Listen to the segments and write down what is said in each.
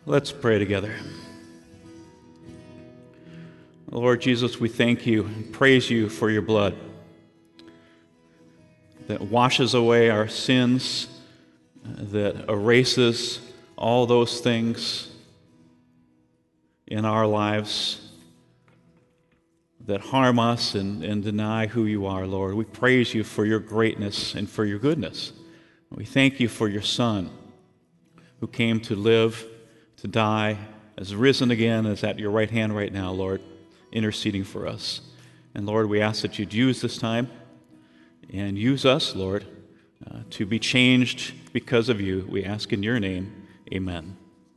Let's pray together. Lord Jesus, we thank you and praise you for your blood that washes away our sins, that erases all those things in our lives that harm us and deny who you are, Lord. We praise you for your greatness and for your goodness. We thank you for your Son who came to live, to die, is risen again, is at your right hand right now, Lord, interceding for us. And Lord, we ask that you'd use this time and use us, Lord, to be changed because of you. We ask in your name, amen.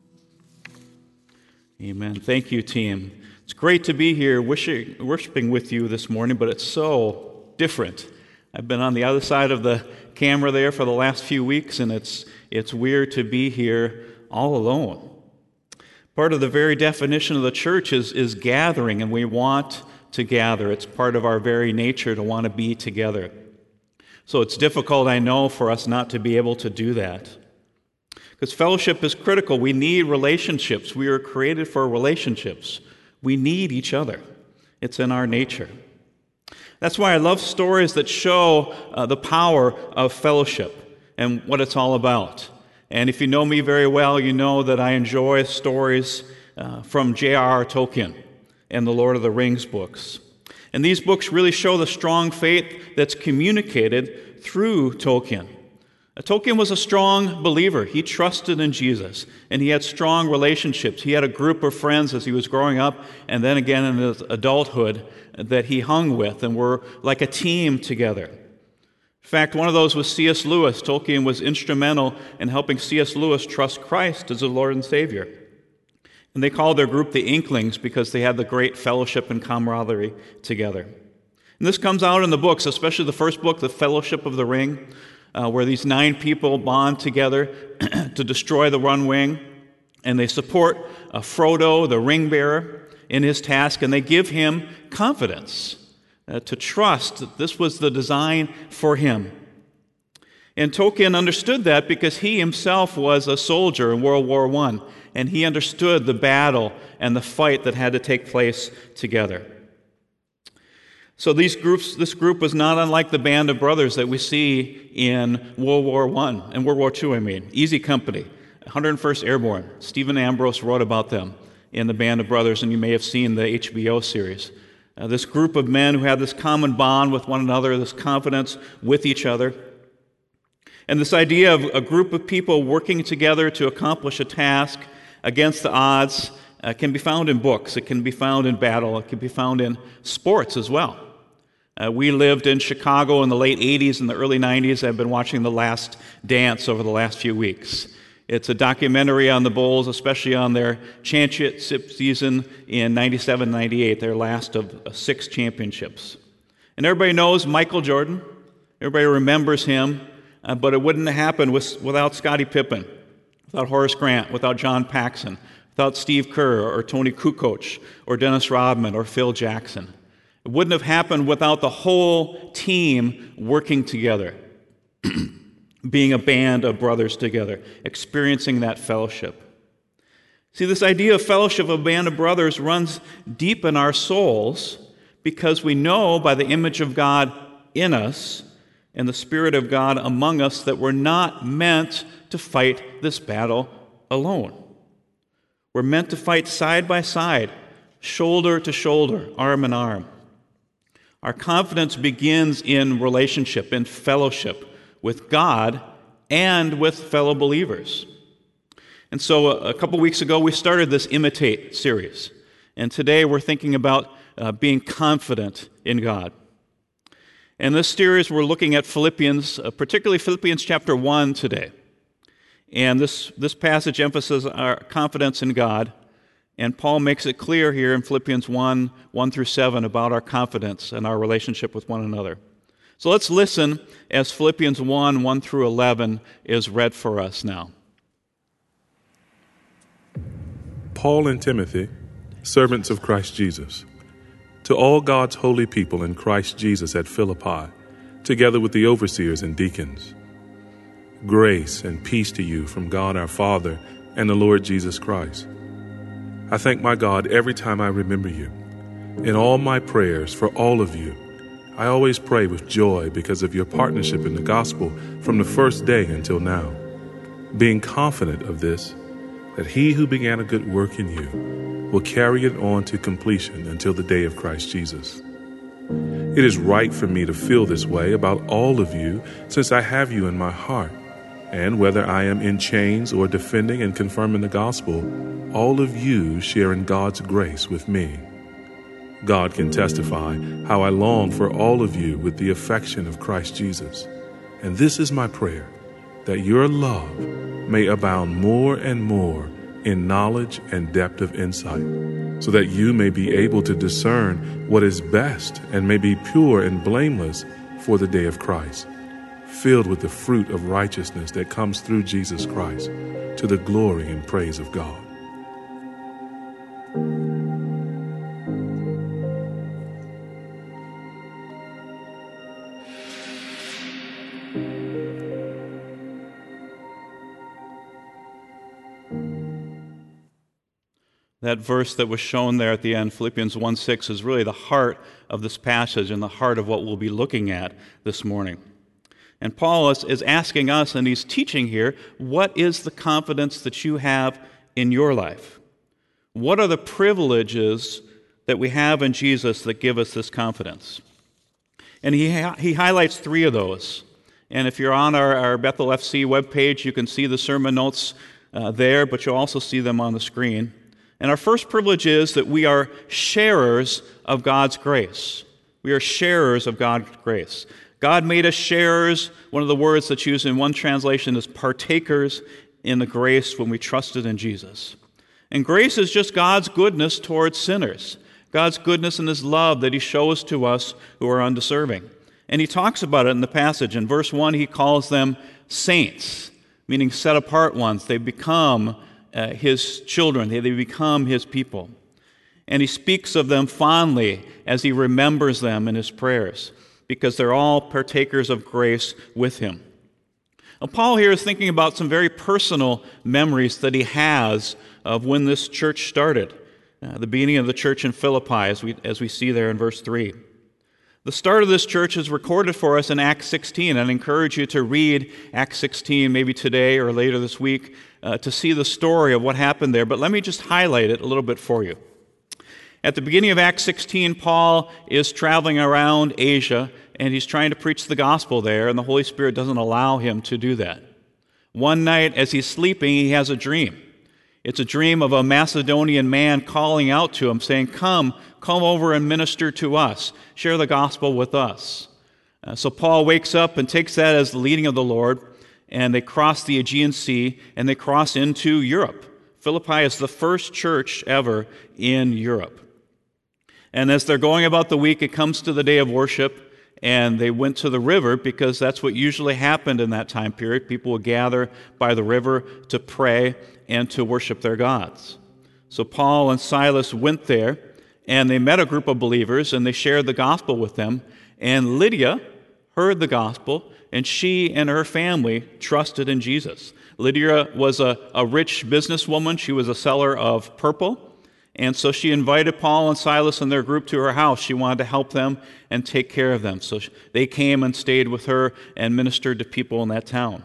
Amen. Thank you, team. It's great to be here worshiping with you this morning, but it's so different. I've been on the other side of the camera there for the last few weeks, and it's weird to be here all alone. Part of the very definition of the church is gathering, and we want to gather. It's part of our very nature to want to be together. So it's difficult, I know, for us not to be able to do that. Because fellowship is critical. We need relationships. We are created for relationships. We need each other. It's in our nature. That's why I love stories that show the power of fellowship and what it's all about. And if you know me very well, you know that I enjoy stories from J.R.R. Tolkien and the Lord of the Rings books. And these books really show the strong faith that's communicated through Tolkien. Tolkien was a strong believer. He trusted in Jesus, and he had strong relationships. He had a group of friends as he was growing up, and then again in his adulthood that he hung with, and were like a team together. In fact, one of those was C.S. Lewis. Tolkien was instrumental in helping C.S. Lewis trust Christ as his Lord and Savior. And they called their group the Inklings because they had the great fellowship and camaraderie together. And this comes out in the books, especially the first book, The Fellowship of the Ring, where these 9 people bond together to destroy the One Ring, and they support Frodo, the ring bearer, in his task, and they give him confidence to trust that this was the design for him. And Tolkien understood that because he himself was a soldier in World War I, and he understood the battle and the fight that had to take place together. So this group was not unlike the band of brothers that we see in World War I, and World War II, Easy Company, 101st Airborne. Stephen Ambrose wrote about them in The Band of Brothers, and you may have seen the HBO series. This group of men who had this common bond with one another, this confidence with each other. And this idea of a group of people working together to accomplish a task against the odds can be found in books, it can be found in battle, it can be found in sports as well. We lived in Chicago in the late 80s and the early 90s. I've been watching The Last Dance over the last few weeks. It's a documentary on the Bulls, especially on their championship season in 97-98, their last of 6 championships. And everybody knows Michael Jordan. Everybody remembers him, but it wouldn't have happened without Scottie Pippen, without Horace Grant, without John Paxson, without Steve Kerr or Tony Kukoc or Dennis Rodman or Phil Jackson. It wouldn't have happened without the whole team working together, being a band of brothers together, experiencing that fellowship. See, this idea of fellowship, of a band of brothers, runs deep in our souls because we know by the image of God in us and the Spirit of God among us that we're not meant to fight this battle alone. We're meant to fight side by side, shoulder to shoulder, arm in arm. Our confidence begins in relationship, in fellowship with God and with fellow believers. And so a couple weeks ago, we started this Imitate series. And today we're thinking about being confident in God. In this series, we're looking at Philippians, particularly Philippians chapter 1 today. And this passage emphasizes our confidence in God. And Paul makes it clear here in Philippians 1 through 7 about our confidence and our relationship with one another. So let's listen as Philippians 1 through 11 is read for us now. Paul and Timothy, servants of Christ Jesus, to all God's holy people in Christ Jesus at Philippi, together with the overseers and deacons. Grace and peace to you from God our Father and the Lord Jesus Christ. I thank my God every time I remember you. In all my prayers for all of you, I always pray with joy because of your partnership in the gospel from the first day until now, being confident of this, that he who began a good work in you will carry it on to completion until the day of Christ Jesus. It is right for me to feel this way about all of you since I have you in my heart, and whether I am in chains or defending and confirming the gospel, all of you share in God's grace with me. God can testify how I long for all of you with the affection of Christ Jesus. And this is my prayer, that your love may abound more and more in knowledge and depth of insight, so that you may be able to discern what is best and may be pure and blameless for the day of Christ, filled with the fruit of righteousness that comes through Jesus Christ, to the glory and praise of God. That verse that was shown there at the end, Philippians 1:6, is really the heart of this passage and the heart of what we'll be looking at this morning. And Paul is asking us, and he's teaching here, what is the confidence that you have in your life? What are the privileges that we have in Jesus that give us this confidence? And he highlights three of those. And if you're on our Bethel FC webpage, you can see the sermon notes there, but you'll also see them on the screen. And our first privilege is that we are sharers of God's grace. We are sharers of God's grace. God made us sharers. One of the words that's used in one translation is partakers in the grace when we trusted in Jesus. And grace is just God's goodness towards sinners, God's goodness and His love that He shows to us who are undeserving. And He talks about it in the passage. In verse 1, He calls them saints, meaning set apart ones. They become His children. They become His people. And He speaks of them fondly as He remembers them in His prayers, because they're all partakers of grace with Him. Now, Paul here is thinking about some very personal memories that he has of when this church started, the beginning of the church in Philippi, as we see there in verse 3. The start of this church is recorded for us in Acts 16, and I encourage you to read Acts 16 maybe today or later this week to see the story of what happened there. But let me just highlight it a little bit for you. At the beginning of Acts 16, Paul is traveling around Asia, and he's trying to preach the gospel there, and the Holy Spirit doesn't allow him to do that. One night, as he's sleeping, he has a dream. It's a dream of a Macedonian man calling out to him, saying, come over and minister to us. Share the gospel with us. So Paul wakes up and takes that as the leading of the Lord, and they cross the Aegean Sea, and they cross into Europe. Philippi is the first church ever in Europe. And as they're going about the week, it comes to the day of worship, and they went to the river because that's what usually happened in that time period. People would gather by the river to pray and to worship their gods. So Paul and Silas went there, and they met a group of believers, and they shared the gospel with them. And Lydia heard the gospel, and she and her family trusted in Jesus. Lydia was a rich businesswoman. She was a seller of purple. And so she invited Paul and Silas and their group to her house. She wanted to help them and take care of them. So they came and stayed with her and ministered to people in that town.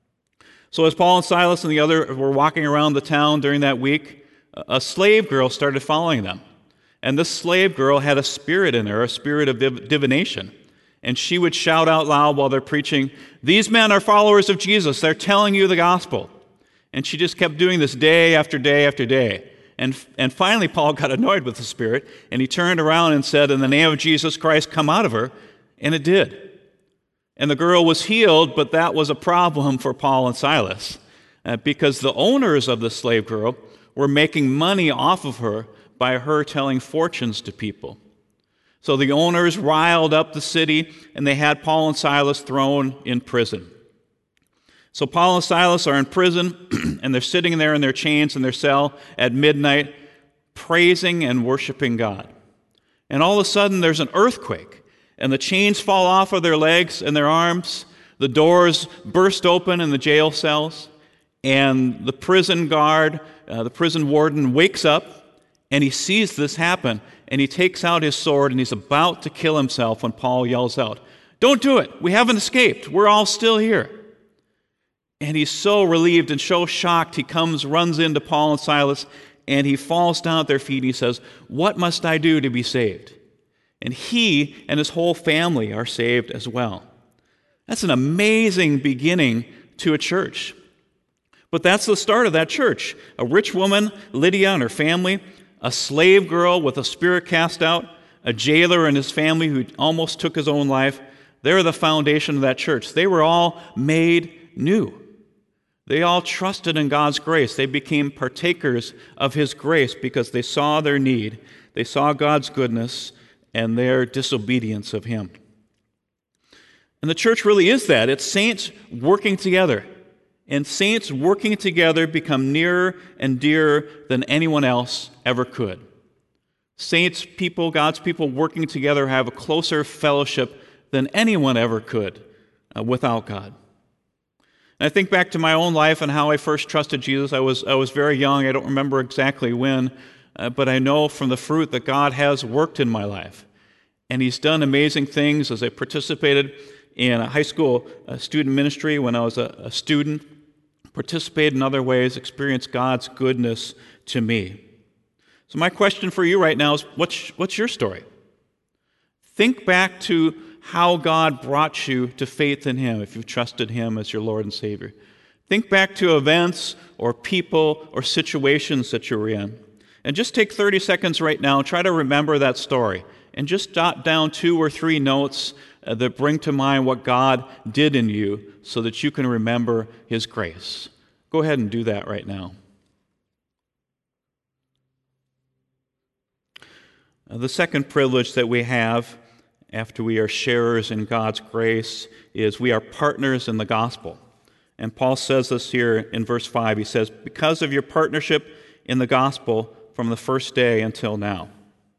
So as Paul and Silas and the other were walking around the town during that week, a slave girl started following them. And this slave girl had a spirit in her, a spirit of divination. And she would shout out loud while they're preaching, "These men are followers of Jesus. They're telling you the gospel." And she just kept doing this day after day after day. And finally, Paul got annoyed with the spirit, and he turned around and said, "In the name of Jesus Christ, come out of her." And it did. And the girl was healed, but that was a problem for Paul and Silas, because the owners of the slave girl were making money off of her by her telling fortunes to people. So the owners riled up the city, and they had Paul and Silas thrown in prison. So Paul and Silas are in prison, and they're sitting there in their chains in their cell at midnight, praising and worshiping God. And all of a sudden, there's an earthquake, and the chains fall off of their legs and their arms. The doors burst open in the jail cells, And the prison guard, the prison warden, wakes up, and he sees this happen, and he takes out his sword, and he's about to kill himself when Paul yells out, "Don't do it! We haven't escaped! We're all still here!" And he's so relieved and so shocked, he runs into Paul and Silas, and he falls down at their feet, and he says, "What must I do to be saved?" And he and his whole family are saved as well. That's an amazing beginning to a church. But that's the start of that church. A rich woman, Lydia, and her family, a slave girl with a spirit cast out, a jailer and his family who almost took his own life. They're the foundation of that church. They were all made new. They all trusted in God's grace. They became partakers of His grace because they saw their need, they saw God's goodness, and their disobedience of Him. And the church really is that. It's saints working together. And saints working together become nearer and dearer than anyone else ever could. Saints, people, God's people working together have a closer fellowship than anyone ever could without God. And I think back to my own life and how I first trusted Jesus. I was very young. I don't remember exactly when, but I know from the fruit that God has worked in my life. And He's done amazing things as I participated in a high school student ministry when I was a student, participated in other ways, experienced God's goodness to me. So my question for you right now is, what's your story? Think back to how God brought you to faith in Him if you've trusted Him as your Lord and Savior. Think back to events or people or situations that you were in. And just take 30 seconds right now and try to remember that story. And just jot down 2 or 3 notes that bring to mind what God did in you so that you can remember His grace. Go ahead and do that right now. The second privilege that we have after we are sharers in God's grace is we are partners in the gospel. And Paul says this here in verse 5. He says, "Because of your partnership in the gospel from the first day until now."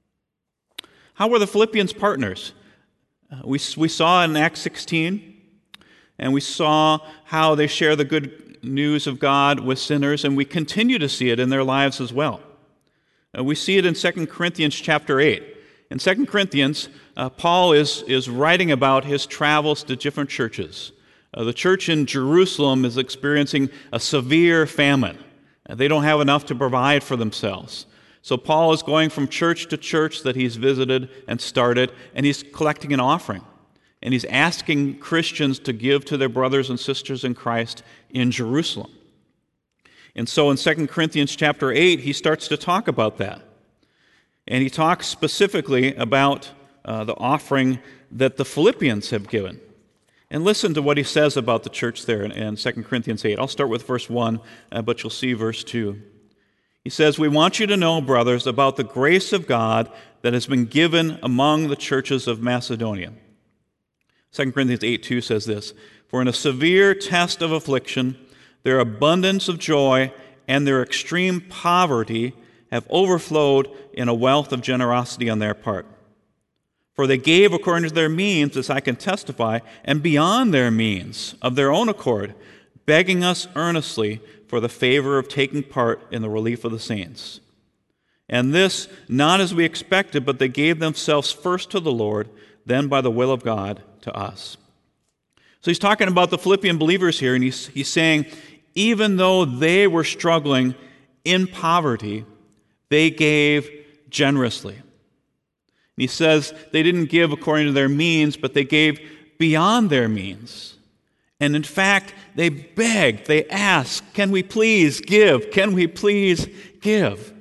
How were the Philippians partners? We saw in Acts 16, and we saw how they share the good news of God with sinners, and we continue to see it in their lives as well. We see it in 2 Corinthians chapter 8. In 2 Corinthians, Paul is writing about his travels to different churches. The church in Jerusalem is experiencing a severe famine. They don't have enough to provide for themselves. So Paul is going from church to church that he's visited and started, and he's collecting an offering. And he's asking Christians to give to their brothers and sisters in Christ in Jerusalem. And so in 2 Corinthians chapter 8, he starts to talk about that. And he talks specifically about the offering that the Philippians have given. And listen to what he says about the church there in 2 Corinthians 8. I'll start with verse 1, but you'll see verse 2. He says, "We want you to know, brothers, about the grace of God that has been given among the churches of Macedonia." 2 Corinthians 8:2 says this, "For in a severe test of affliction, their abundance of joy and their extreme poverty have overflowed in a wealth of generosity on their part. For they gave according to their means, as I can testify, and beyond their means, of their own accord, begging us earnestly for the favor of taking part in the relief of the saints. And this, not as we expected, but they gave themselves first to the Lord, then by the will of God to us." So he's talking about the Philippian believers here, and he's saying, even though they were struggling in poverty, they gave generously. And he says they didn't give according to their means, but they gave beyond their means. And in fact, they begged, they asked, "Can we please give? Can we please give?"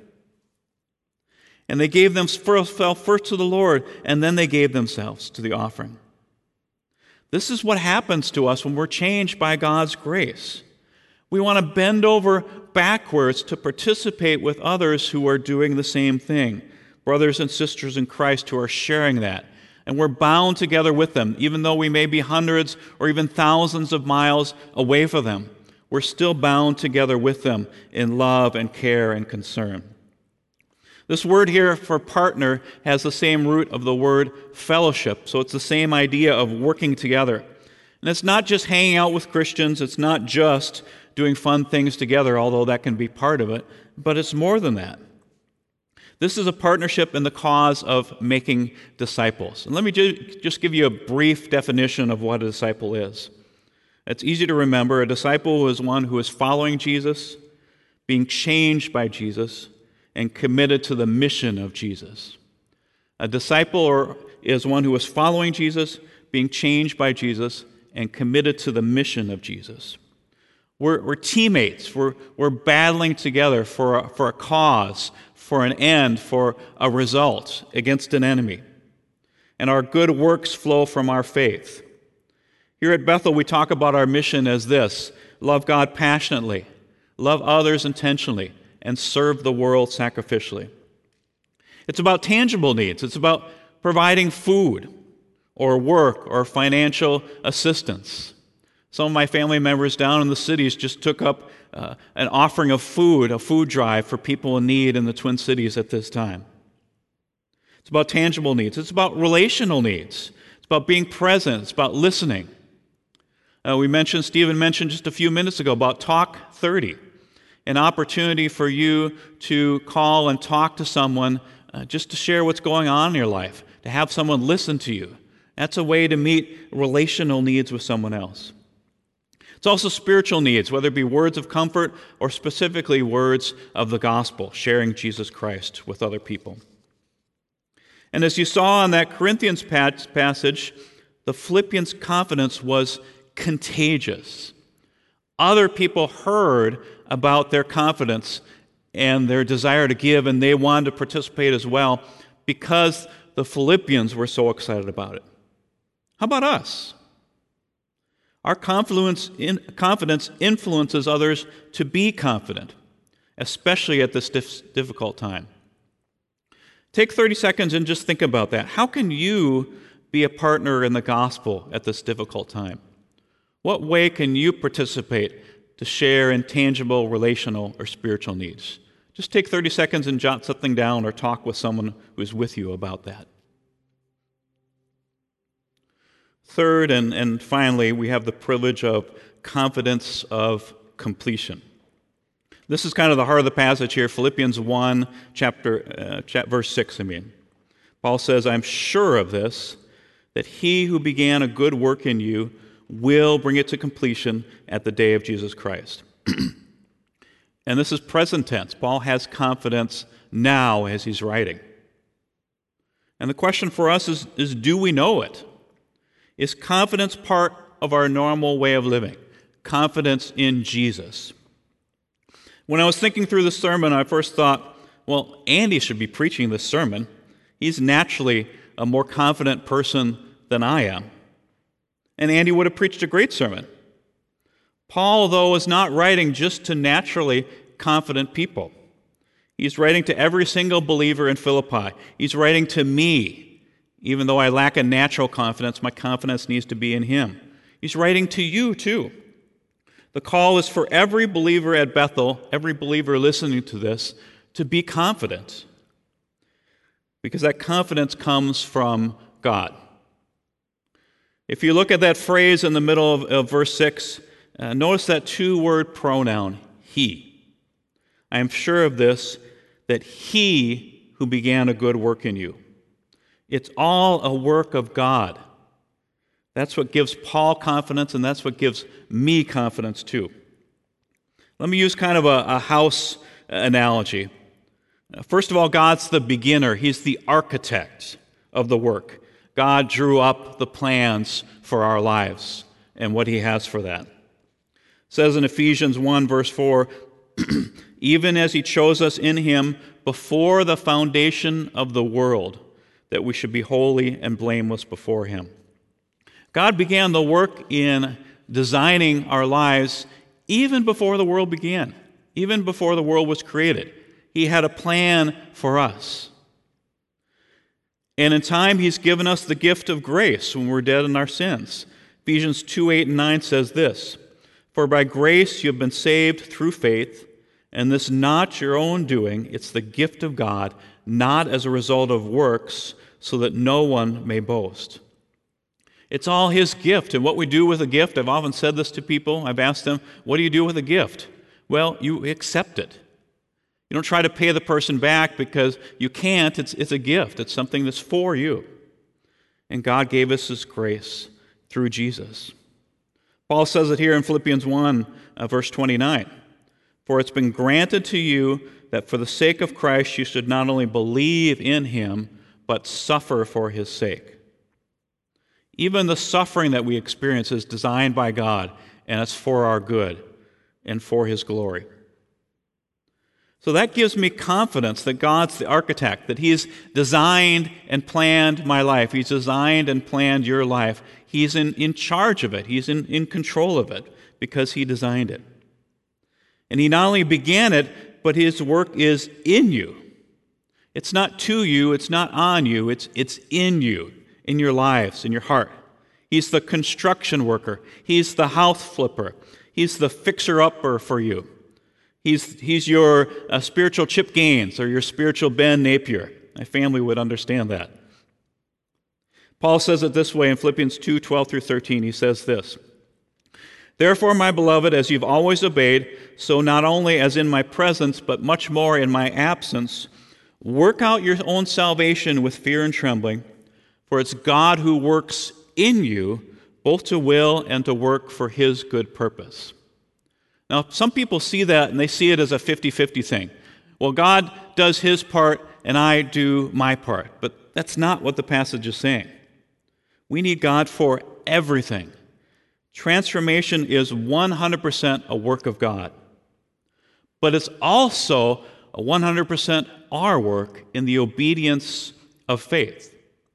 And they gave themselves first to the Lord, and then they gave themselves to the offering. This is what happens to us when we're changed by God's grace. We want to bend over backwards to participate with others who are doing the same thing, brothers and sisters in Christ who are sharing that. And we're bound together with them, even though we may be hundreds or even thousands of miles away from them. We're still bound together with them in love and care and concern. This word here for partner has the same root of the word fellowship, so it's the same idea of working together. And it's not just hanging out with Christians, it's not just doing fun things together, although that can be part of it, but it's more than that. This is a partnership in the cause of making disciples. And let me just give you a brief definition of what a disciple is. It's easy to remember. A disciple is one who is following Jesus, being changed by Jesus, and committed to the mission of Jesus. A disciple is one who is following Jesus, being changed by Jesus, and committed to the mission of Jesus. We're teammates. We're battling together for a cause, for an end, for a result against an enemy. And our good works flow from our faith. Here at Bethel, we talk about our mission as this: love God passionately, love others intentionally, and serve the world sacrificially. It's about tangible needs. It's about providing food or work or financial assistance. Some of my family members down in the cities just took up an offering of food, a food drive for people in need in the Twin Cities at this time. It's about tangible needs. It's about relational needs. It's about being present. It's about listening. Stephen mentioned just a few minutes ago about Talk 30, an opportunity for you to call and talk to someone just to share what's going on in your life, to have someone listen to you. That's a way to meet relational needs with someone else. It's also spiritual needs, whether it be words of comfort or specifically words of the gospel, sharing Jesus Christ with other people. And as you saw in that Corinthians passage, the Philippians' confidence was contagious. Other people heard about their confidence and their desire to give, and they wanted to participate as well because the Philippians were so excited about it. How about us? Our confidence influences others to be confident, especially at this difficult time. Take 30 seconds and just think about that. How can you be a partner in the gospel at this difficult time? What way can you participate to share in tangible, relational, or spiritual needs? Just take 30 seconds and jot something down or talk with someone who's with you about that. Third, and finally, we have the privilege of confidence of completion. This is kind of the heart of the passage here, Philippians 1, verse 6, Paul says, "I'm sure of this, that he who began a good work in you will bring it to completion at the day of Jesus Christ." And this is present tense. Paul has confidence now as he's writing. And the question for us is do we know it? Is confidence part of our normal way of living? Confidence in Jesus. When I was thinking through the sermon, I first thought, well, Andy should be preaching this sermon. He's naturally a more confident person than I am. And Andy would have preached a great sermon. Paul, though, is not writing just to naturally confident people. He's writing to every single believer in Philippi. He's writing to me. Even though I lack a natural confidence, my confidence needs to be in him. He's writing to you, too. The call is for every believer at Bethel, every believer listening to this, to be confident. Because that confidence comes from God. If you look at that phrase in the middle of verse 6, notice that two-word pronoun, he. I am sure of this, that he who began a good work in you. It's all a work of God. That's what gives Paul confidence, and that's what gives me confidence too. Let me use kind of a house analogy. First of all, God's the beginner. He's the architect of the work. God drew up the plans for our lives and what he has for that. It says in Ephesians 1, verse 4, even as he chose us in him before the foundation of the world, that we should be holy and blameless before him. God began the work in designing our lives even before the world began, even before the world was created. He had a plan for us. And in time, he's given us the gift of grace when we're dead in our sins. Ephesians 2, 8, and 9 says this, "For by grace you have been saved through faith, and this not your own doing, it's the gift of God, not as a result of works, so that no one may boast." It's all His gift. And what we do with a gift, I've often said this to people. I've asked them, what do you do with a gift? Well, you accept it. You don't try to pay the person back because you can't. It's a gift. It's something that's for you. And God gave us His grace through Jesus. Paul says it here in Philippians 1, verse 29. For it's been granted to you that for the sake of Christ you should not only believe in Him, but suffer for His sake. Even the suffering that we experience is designed by God, and it's for our good and for His glory. So that gives me confidence that God's the architect, that He's designed and planned my life. He's designed and planned your life. He's in charge of it. He's in control of it because He designed it. And He not only began it, but His work is in you. It's not to you, it's not on you, it's in you, in your lives, in your heart. He's the construction worker. He's the house flipper. He's the fixer-upper for you. He's your spiritual Chip Gaines or your spiritual Ben Napier. My family would understand that. Paul says it this way in Philippians 2, 12 through 13. He says this, Therefore, my beloved, as you've always obeyed, so not only as in my presence, but much more in my absence, work out your own salvation with fear and trembling, for it's God who works in you, both to will and to work for His good purpose. Now, some people see that and they see it as a 50-50 thing. Well, God does His part and I do my part. But that's not what the passage is saying. We need God for everything. Transformation is 100% a work of God. But it's also 100% our work in the obedience of faith.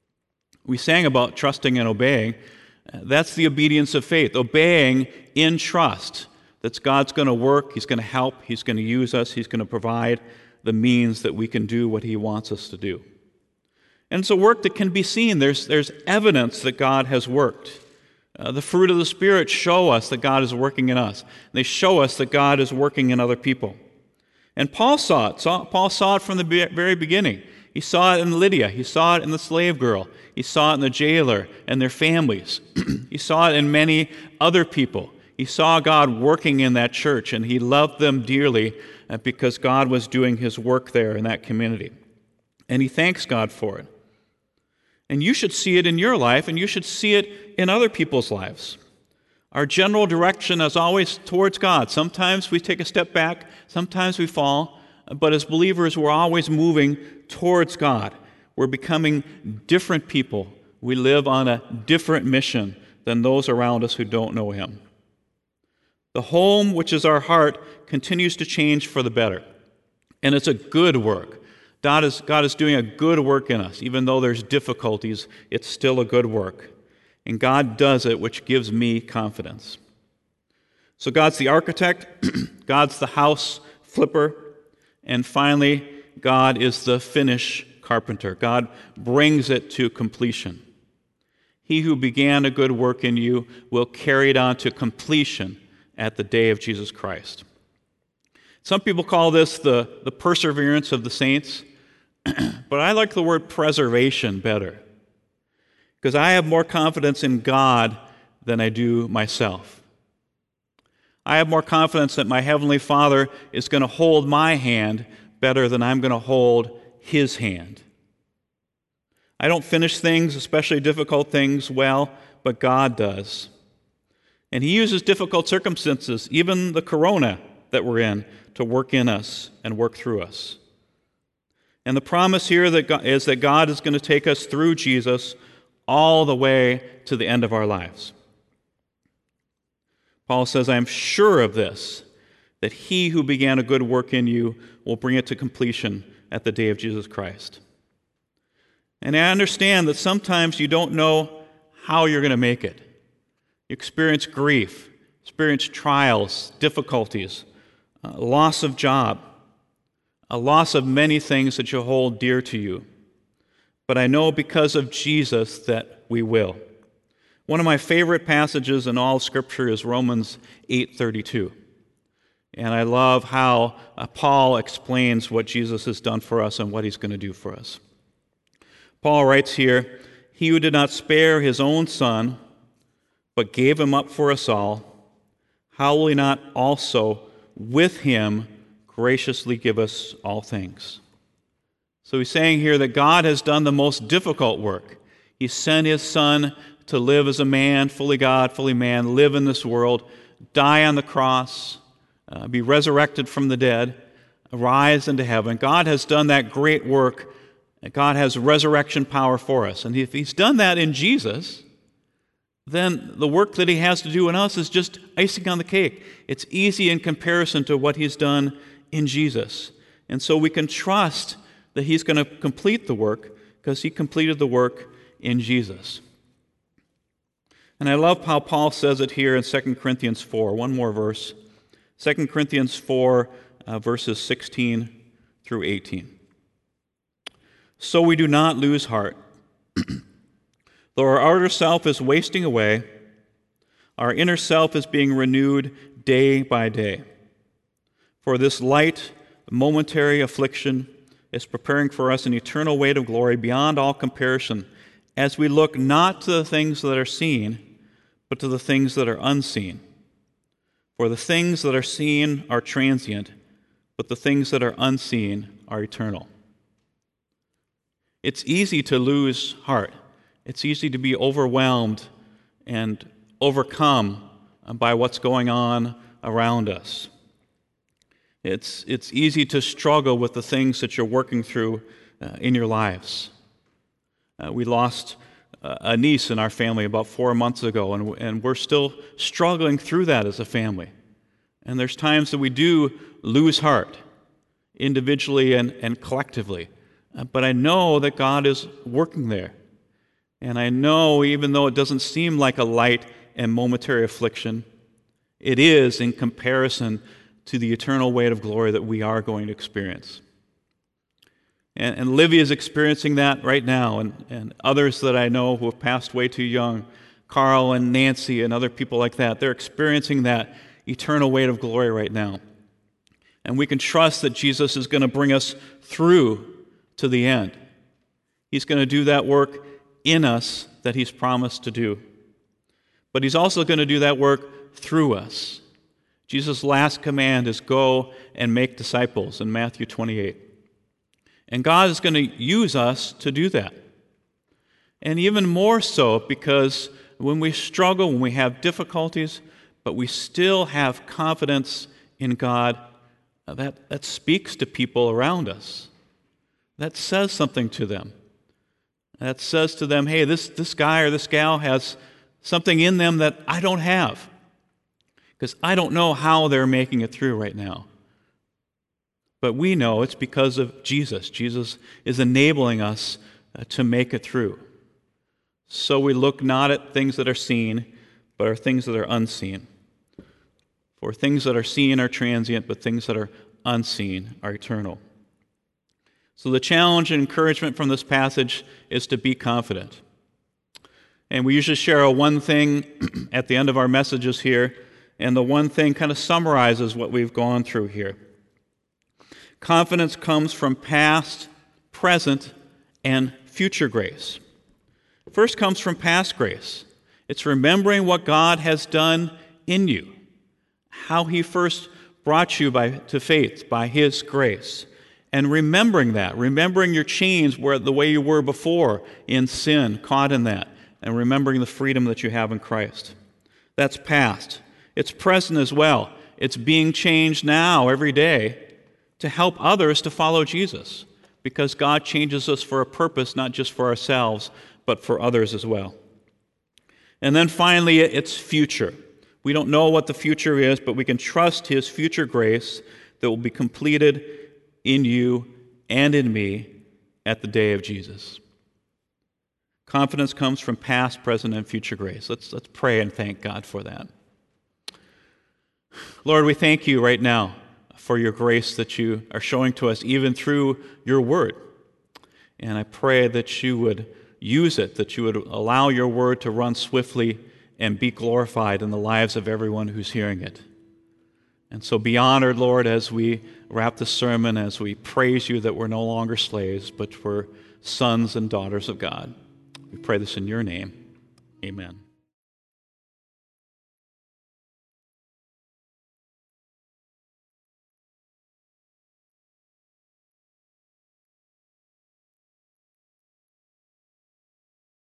We sang about trusting and obeying. That's the obedience of faith, obeying in trust. That God's going to work, He's going to help, He's going to use us, He's going to provide the means that we can do what He wants us to do. And it's a work that can be seen. There's evidence that God has worked. The fruit of the Spirit show us that God is working in us. They show us that God is working in other people. And Paul saw it. Paul saw it from the very beginning. He saw it in Lydia. He saw it in the slave girl. He saw it in the jailer and their families. He saw it in many other people. He saw God working in that church, and he loved them dearly because God was doing His work there in that community. And he thanks God for it. And you should see it in your life, and you should see it in other people's lives. Our general direction is always towards God. Sometimes we take a step back, sometimes we fall, but as believers, we're always moving towards God. We're becoming different people. We live on a different mission than those around us who don't know Him. The home, which is our heart, continues to change for the better. And it's a good work. God is doing a good work in us. Even though there's difficulties, it's still a good work. And God does it, which gives me confidence. So God's the architect, God's the house flipper, and finally, God is the finish carpenter. God brings it to completion. He who began a good work in you will carry it on to completion at the day of Jesus Christ. Some people call this the perseverance of the saints, but I like the word preservation better, because I have more confidence in God than I do myself. I have more confidence that my Heavenly Father is going to hold my hand better than I'm going to hold His hand. I don't finish things, especially difficult things, well, but God does. And He uses difficult circumstances, even the corona that we're in, to work in us and work through us. And the promise here is that God is going to take us through Jesus all the way to the end of our lives. Paul says, I am sure of this, that He who began a good work in you will bring it to completion at the day of Jesus Christ. And I understand that sometimes you don't know how you're going to make it. You experience grief, experience trials, difficulties, loss of job, a loss of many things that you hold dear to you. But I know because of Jesus that we will. One of my favorite passages in all Scripture is Romans 8:32. And I love how Paul explains what Jesus has done for us and what He's going to do for us. Paul writes here, He who did not spare His own Son, but gave him up for us all, how will he not also with him graciously give us all things? So he's saying here that God has done the most difficult work. He sent his Son to live as a man, fully God, fully man, live in this world, die on the cross, be resurrected from the dead, rise into heaven. God has done that great work. God has resurrection power for us. And if he's done that in Jesus, then the work that he has to do in us is just icing on the cake. It's easy in comparison to what he's done in Jesus. And so we can trust that he's going to complete the work because he completed the work in Jesus. And I love how Paul says it here in 2 Corinthians 4. One more verse. 2 Corinthians 4, verses 16 through 18. So we do not lose heart. Though our outer self is wasting away, our inner self is being renewed day by day. For this light, momentary affliction is preparing for us an eternal weight of glory beyond all comparison, as we look not to the things that are seen, but to the things that are unseen. For the things that are seen are transient, but the things that are unseen are eternal. It's easy to lose heart. It's easy to be overwhelmed and overcome by what's going on around us. It's easy to struggle with the things that you're working through in your lives. We lost a niece in our family about 4 months ago, and we're still struggling through that as a family. And there's times that we do lose heart, individually and collectively. But I know that God is working there. And I know, even though it doesn't seem like a light and momentary affliction, it is in comparison to the eternal weight of glory that we are going to experience. And Livy is experiencing that right now, and others that I know who have passed way too young, Carl and Nancy and other people like that, they're experiencing that eternal weight of glory right now. And we can trust that Jesus is going to bring us through to the end. He's going to do that work in us that he's promised to do. But he's also going to do that work through us. Jesus' last command is go and make disciples in Matthew 28. And God is going to use us to do that. And even more so because when we struggle, when we have difficulties, but we still have confidence in God, that speaks to people around us. That says something to them. That says to them, hey, this guy or this gal has something in them that I don't have. Because I don't know how they're making it through right now. But we know it's because of Jesus. Jesus is enabling us to make it through. So we look not at things that are seen, but are things that are unseen. For things that are seen are transient, but things that are unseen are eternal. So the challenge and encouragement from this passage is to be confident. And we usually share a one thing at the end of our messages here, and the one thing kind of summarizes what we've gone through here. Confidence comes from past, present, and future grace. First comes from past grace. It's remembering what God has done in you, how he first brought you to faith by his grace. And remembering that, remembering your chains were the way you were before in sin, caught in that, and remembering the freedom that you have in Christ. That's past. It's present as well. It's being changed now every day to help others to follow Jesus, because God changes us for a purpose, not just for ourselves, but for others as well. And then finally, it's future. We don't know what the future is, but we can trust his future grace that will be completed in you and in me at the day of Jesus. Confidence comes from past, present, and future grace. Let's pray and thank God for that. Lord, we thank you right now for your grace that you are showing to us even through your word. And I pray that you would use it, that you would allow your word to run swiftly and be glorified in the lives of everyone who's hearing it. And so be honored, Lord, as we wrap the sermon, as we praise you that we're no longer slaves, but we're sons and daughters of God. We pray this in your name. Amen.